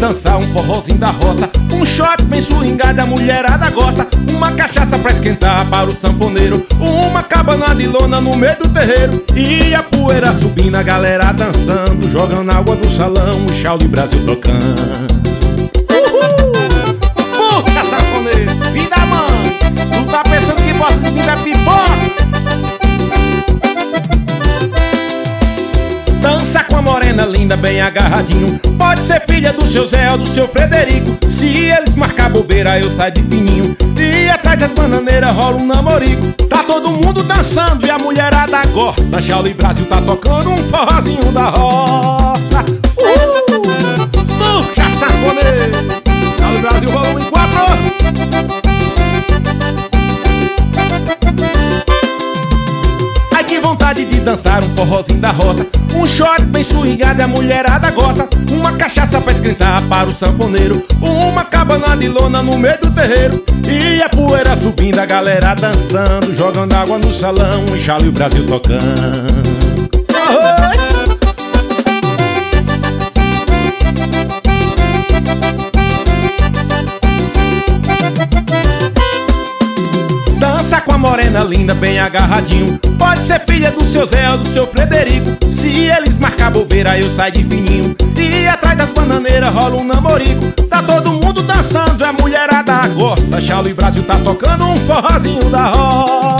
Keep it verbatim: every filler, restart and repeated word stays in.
dançar um forrozinho da roça. Um shot bem swingado, a mulherada gosta. Uma cachaça pra esquentar para o sanfoneiro. Uma cabana de lona no meio do terreiro. E a poeira subindo, a galera dançando, jogando água no salão, o Charlie Brasil tocando. Uhul! Puxa, sanfoneiro, vida mãe, tu tá pensando que bosta de vida é pipoca? Dança com a morena linda, bem agarradinho. Pode ser filha do seu Zé ou do seu Frederico. Se eles marcar bobeira, eu saio de fininho. E atrás das bananeiras rola um namorico. Tá todo mundo dançando e a mulherada gosta. Charlie Brasil tá tocando um forrozinho da roça. Uh! Puxa, sanfoneiro, Charlie Brasil rolou em quatro. Ai, que vontade de dançar um forrozinho da roça. Um shot bem swingado e a mulherada gosta. Uma cachaça pra esquentar para o sanfoneiro. Uma cabana de lona no meio do terreiro. E a poeira subindo, a galera dançando, jogando água no salão, e Charlie Brasil tocando. Oh! Dança com a morena linda, bem agarradinho. Pode ser filha do seu Zé ou do seu Frederico. Se eles marcar bobeira, eu saio de fininho. E atrás das bananeiras rola um namorico. Tá todo mundo dançando e a mulherada gosta. Charlie Brasil tá tocando um forrozinho da roça.